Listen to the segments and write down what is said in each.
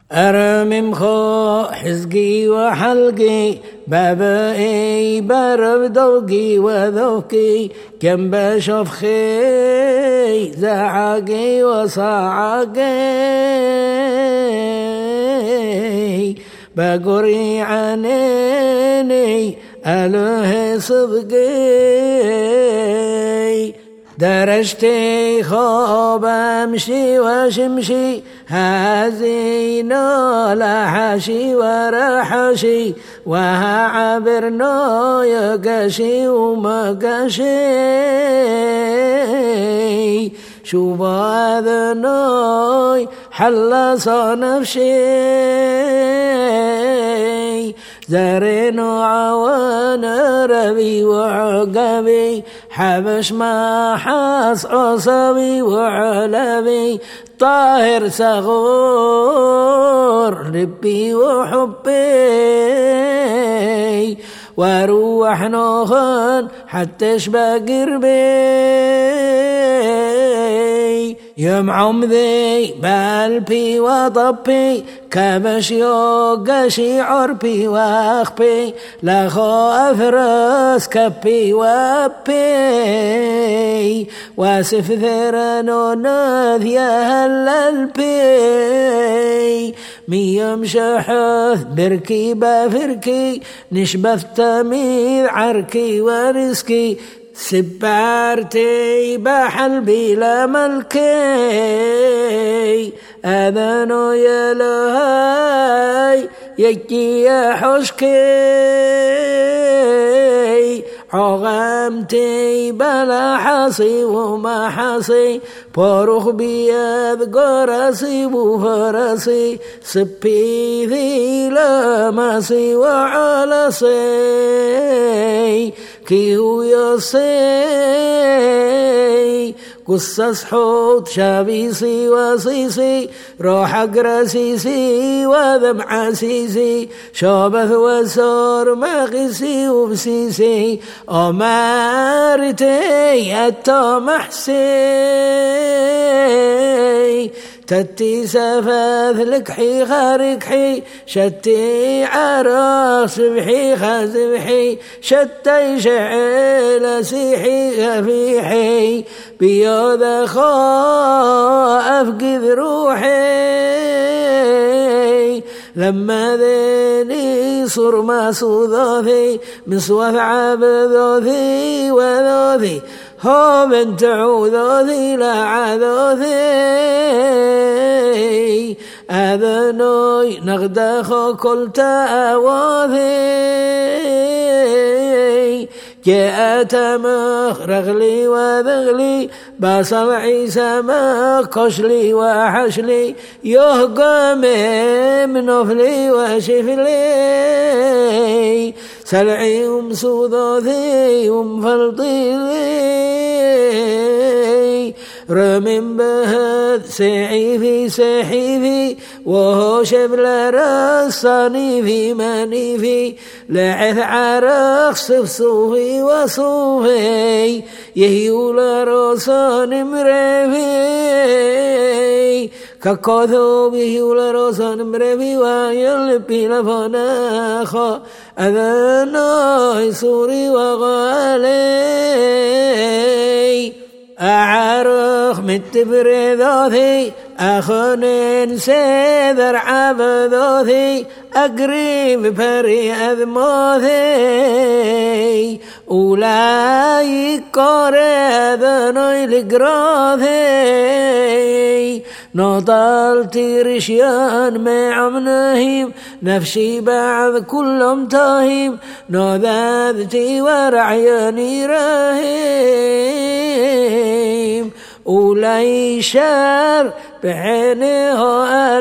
أرممخو حزقي وحلقي بابئي برب دوقي وذوقي كم بشفخي زعقي وصعقي بقري عنيني أله صدقي درجتي خوب أمشي وشمشي هازينو لحشي ورحشي وهعبرنو يقشي ومقشي شوف أذنوي حلص نفشي زرين وعوان ربي وعقبي حبش ما حاس عصبي وعلبي طاهر صغور ربي وحبي وروح نوخن حتى اشبه قربي يوم عمذي بالبي وطبي كبش يوقشي عربي واخبي لخو أفرس كبي وابي واسف ذرنو ناذيا هلالبي ميم شحث بركي بافركي نشبث تميذ عركي ورزكي سبارتي بحلبي لملكي أذنو يا لهاي يكي يا حشكي عغمتي بلا حصي وما حصي بروخ بيد قرصي وفرسي سبي ذي لمسي وعلصي كيو يصي قصص حوت شابيسي وصيسي روح أقرسيسي وذم عسيسي شابث وسور مغسي وبسيسي أمارتي التمحسي تتي سفاث لكحي خاركحي شتي عراق سبحي خازبحي شتي شعيل سيحي خفيحي بيوذا خا أفقذ روحي لما ذيني صر ما صوذوثي مسوث عبذوثي وذوثي هو من تعوذوثي لا عذوثي أذنوي نغدخو كل تأواثي جاءت مخ رغلي وذغلي بصل عيسى مخ كشلي وحشلي يهقم منفلي وشفلي سلعي ومسوذوثي ومفلطي رمم بهد سعيفي سحيفي وهو شبل رصاني في منيفي لعث عرق صفصوفي وصوفي يهيول رصان مرفي ككوثو بيهيول رصان مرفي ويلبي لفناخا أذناي سوري وغالي أعرخ متبرذوثي أخنين سيذر عبذوثي أقريب بري أذموثي أولاي كوريذنوي لقراثي نضلتي رشيان معمنهيم نفسي بعض كلهم تاهيم نذذتي ورعياني راهيم أولي شر بعينه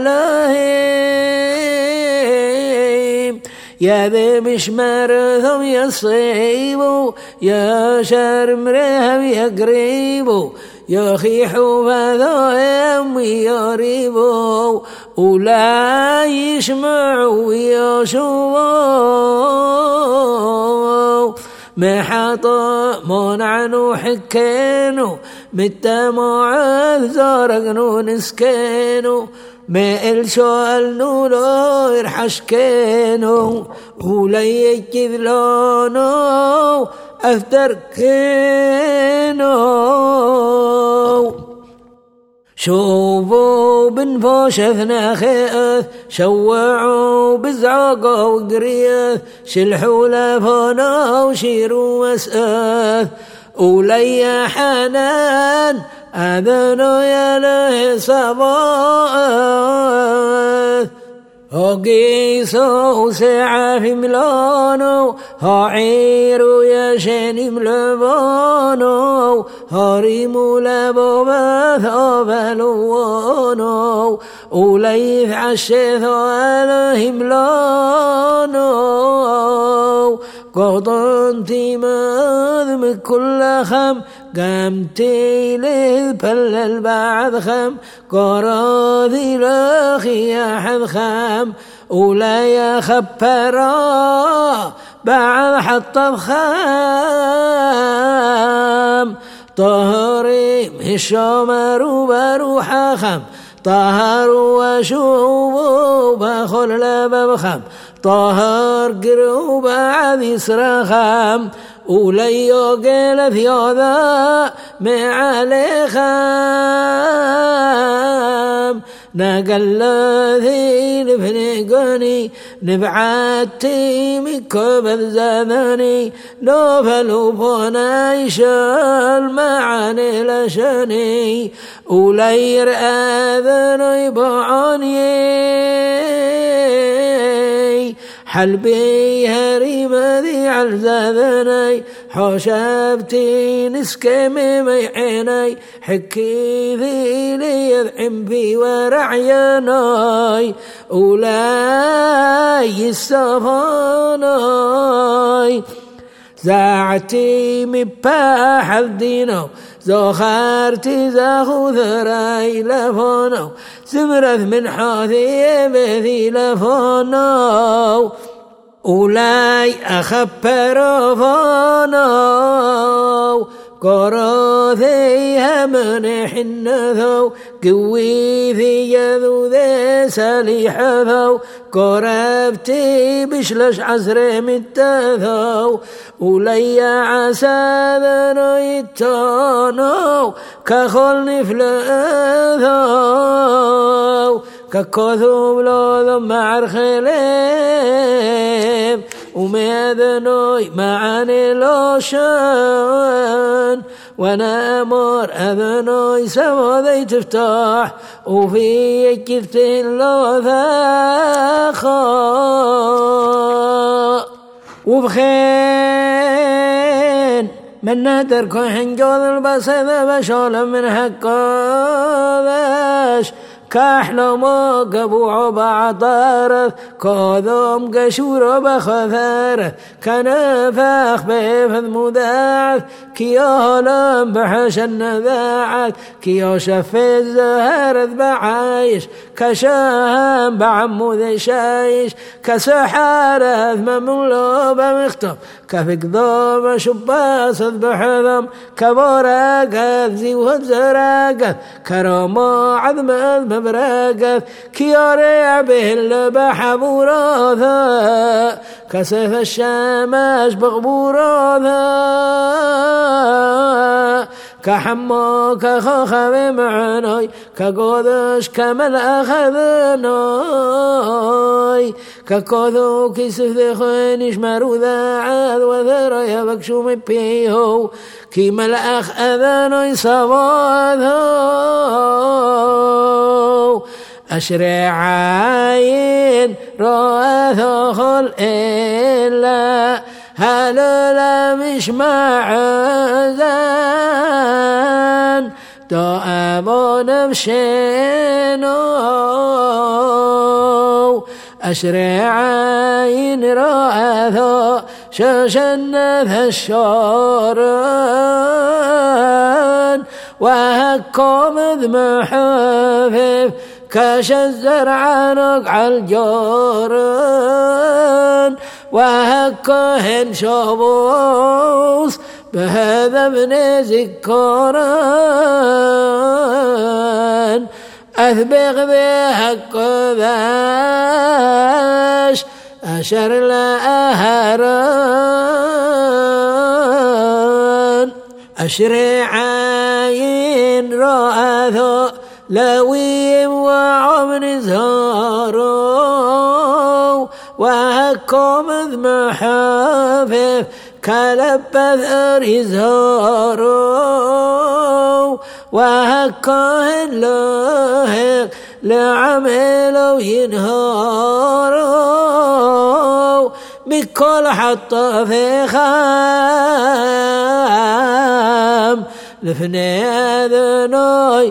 ألاهيم يا ذي مش مرثم يصيبوا يا شر مرهم يقريبوا يخيحوا فذوهم ويريبوا ولا يسمعوا ويشوفوا محطة منعنو حكينو متى معاذ زارقنو نسكينو مئل شوال نولو يرحش كينو ولي يكذلونو أفتر كينو شوفوا بنفوش اثنا خيث شوعوا بزعقوا وقريث شلحوا لفونا وشيروا مسأث ولي حنان أذنوا يا له صباث وقيسوا ساعة في ملانو هعيرو يا شاني ملبانو هاريمو لبوبث أبلوانو وليث عشيث عليه ملانو قطنتي مذم كل خم قامتي للبلل بعد خم قراضي لخي أحد خم ولا يخبرا بعد حطب خام طهري الشمر وبروح خم طهر وشوب بخل لبب خم طهر قروب عذي سرخم وليو قيل ثيوذا معالي خام نقل ذي نفنقني نبعاتي مكبذ زذني نوفلو بونايش المعاني لشني ولير آذني بعاني حلبي هريم ذي عالزذني حشبتي نسكمي ميعيني حكي ذي لي يذعم في ورعيني ولاي السفاني زعتي مباح الدينو زخرتي زاخو ذراي لفونو زمرث من حاثي بذي لفونو ولاي أخبر فونو قراثي همن حنثو قوي في يذو ذي سليحثو قربتي بشلش عسر متثو ولي عسى ذنيتانو كخل نفلثو ككوثو بلوذو معرخليم وماذنوي معاني لوشان وانا امر اذنوي سوا ذي تفتح وفي كثتين لو ذاخا وبخين من نادر كوحن جوذ البصيذ بشول من حقاذش كحلمو قبوع بعطارث كوذوم قشور بخثارث كنفاخ بيفذ مذاعث كيولم بحش النذاعث كيو شفي الزهرث بعايش كشام بعمو ذي شايش كسحارث مملو بمختم كفك ذوم شباصث بحذم كبوراقث زيوهد زراقث كرمو عظم مبراقث كياريع به اللبح بوراثا كسيف الشماش بغبوراثا كحمو كخخب معناي كقودش كمل أخذناي كقودو كيسف ذي خينش مروذا عاد وذرا يبكشو مبيهو كي ملأخ أذناي صباثو أشرع عين راثو خل إلا هللا مش معزان دائما نمشينو أشرع عين راثو ششنث الشوران وهكم ذمحفف كاش الزرع نقع الجوران وهكهن شبوس بهذا من ذكران أثبغ بها القذاش أشر لأهران أشرع عين رأثو لويم وعمر زهرو وهكم محافظ كلبث أرزهرو وهكاهن لهق لعملو ينهارو بكل حتى في خام لفني أذنوي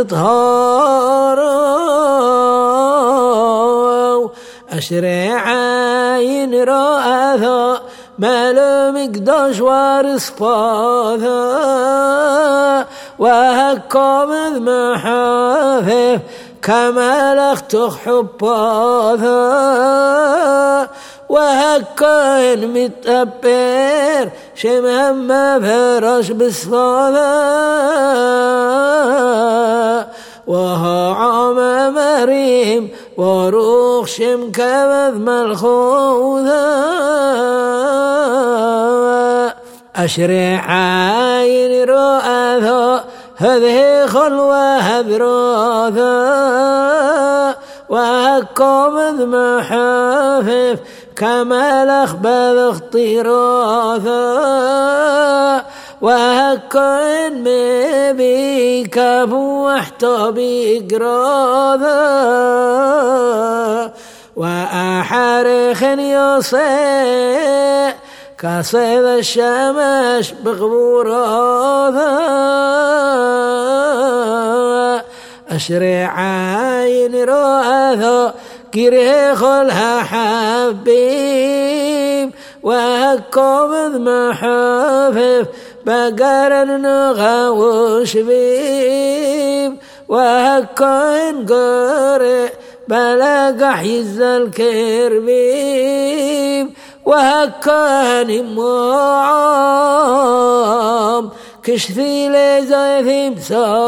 تطهارو أشرع عين رأثو مالو مقداش وارسباثا وهكام المحافظ كمالخ تخباثا وهكاين متأبر شمهم فرش بصفاثا وها عام مريم وروخ شم كبذ ملخوذا أشرع عين رؤثا هذه خلوة هذراثا وهكام محافظ كما لخبذ اختراثا وهكاين مبيك فوحتا بإقراثا وأحرخ يصيء كصيد الشمس بغبوراثا أشرع عين رؤثا كريخ لها حبيب وهكم محافظ بقر نغا وشبيب وهكاين قارئ بلق حيز الكربيب وهكاين معام كشفي لزايث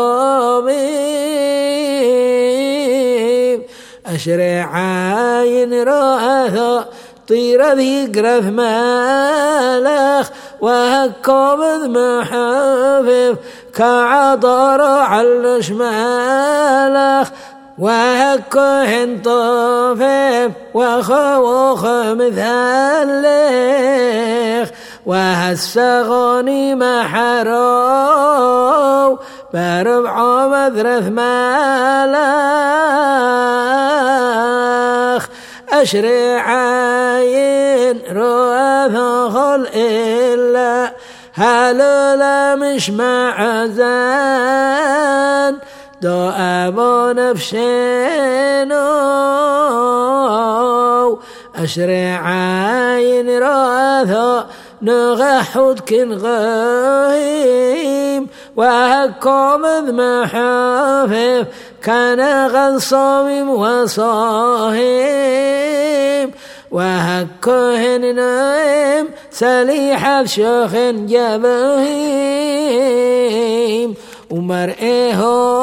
صاميب أشرع عين رأثا طير ذي قرث مالخ وهكام محافظ كعطر علش مالخ وهكاهن طافف وخوخ مثلخ وهالسغاني محرو بربع مذرث مالخ أشرع عين رؤثا خل إلا هلولا مش معزان دو أبو نفشينو أشرع عين رؤثا نغحود كن غايم وهكام محافظ كان غن صامم وصاهيم وهكاهن نايم سليحة شيخ جبهيم ومرئه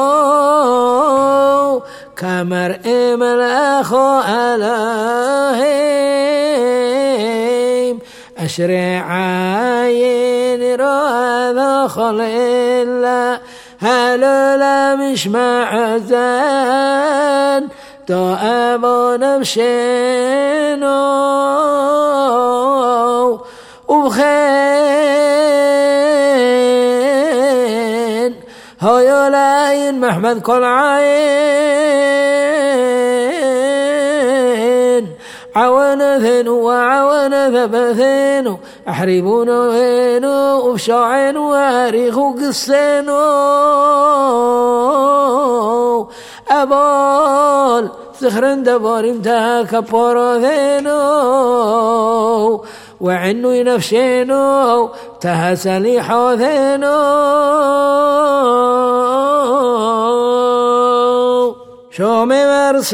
كمرئ ملأخ ألاهيم أشرع عين رأذا خليلا هلولا مش معزان دو أبو نمشينو وبخين هاي لاين محمد كل عين عوانثن وعوانث بثين أحربون وينو وبشاعين واريخ وقسينو أبال سخرن دبارم تاكا باراثينو وعنو ينفشينو تهسلي حاثينو شومي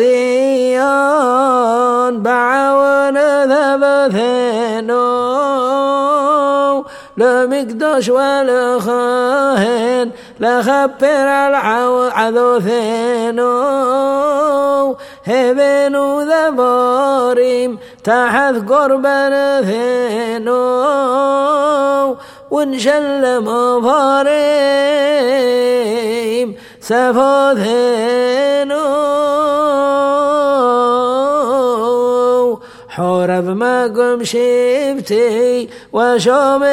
مرسيان بعوان ذبثينو لمي مقدوش والخاهن لخبر العذوثينو هبنو ذباريم تحت قربان ثينو ونشل مفاريم سفوثينو حورب ما قم شبتي وشوم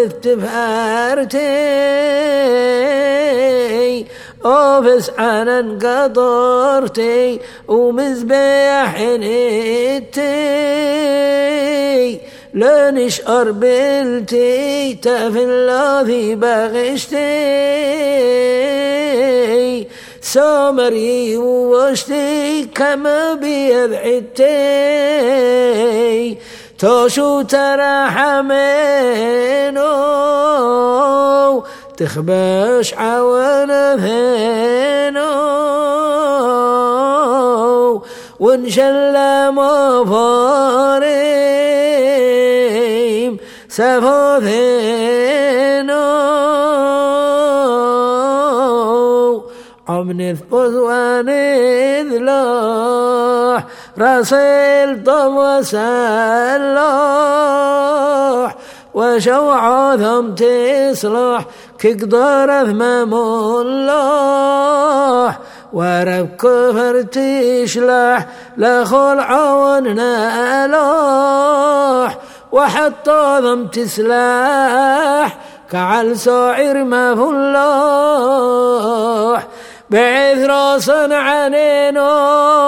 بتفارتي أوفس عن قطرتي ومزبيح نتي لنش أربلتي تفلذي بغشتي سامري وشتي كما بيبعدتي توشو ترحمينو تخبش عوانا فينو ونشل مفاريم سفوثينو عمنث وذوانذ لوح راسل طم وسلوح وشوع ثم تصلح كقدر ثمام اللوح ورب كفر تشلح لخل عوننا لوح وحتى ثم تسلاح كعل سعير ما فلوح بعث راسا عنينو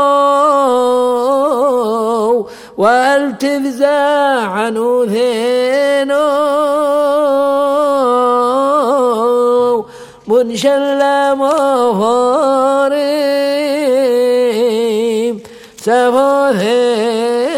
والتفزع عنو ثينو منشل مفاريم سفوثين